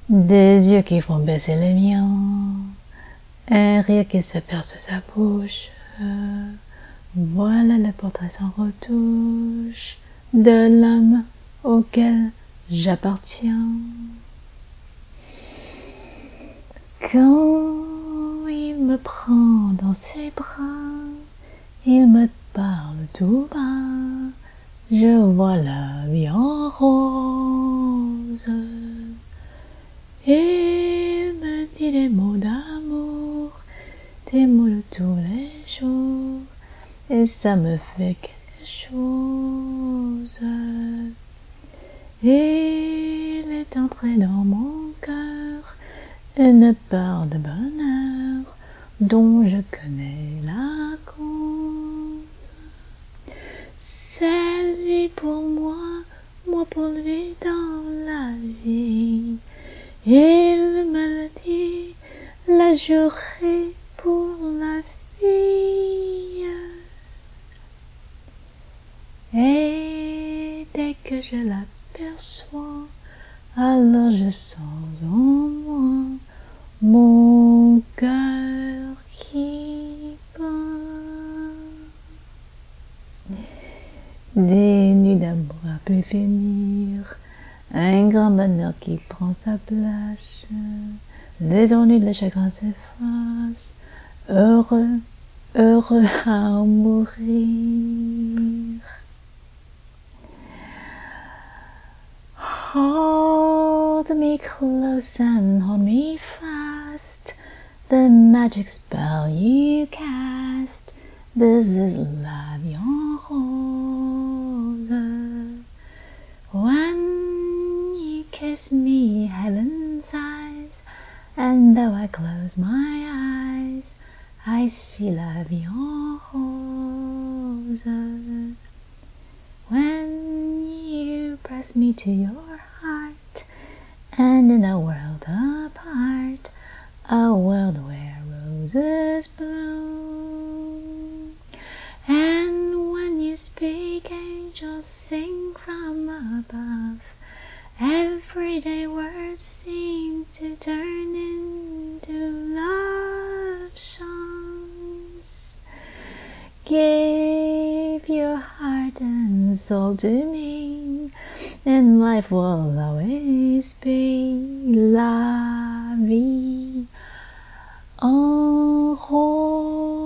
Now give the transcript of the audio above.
Des yeux qui font baisser les miens, un rire qui se perd sous sa bouche. Voilà le portrait sans retouche de l'homme auquel j'appartiens. Quand il me prend dans ses bras, il me parle tout bas, je vois la vie en rose. Il me dit des mots d'amour, des mots de tous les jours, et ça me fait quelque chose. Il est entré dans mon cœur une part de bonheur dont je connais la cause. C'est lui pour moi, moi pour lui dans la vie. Il me le dit, la juré pour la vie. Et dès que je l'aperçois, alors je sens en moi mon cœur qui bat. Des nuits d'amour à peu finir, un grand bonheur qui prend sa place, les ennuis, les chagrins s'effacent, heureux, heureux à en mourir. Hold me close and hold me fast, the magic spell you cast, this is la vie en rose. When you kiss me, heaven sighs, and though I close my eyes, I see la vie en rose. When you press me to your heart, and in a world apart, a world where roses bloom, and when you speak, angels sing from above, everyday words seem to turn into love songs. Give your heart and soul to me, and life will always be la vie en rose.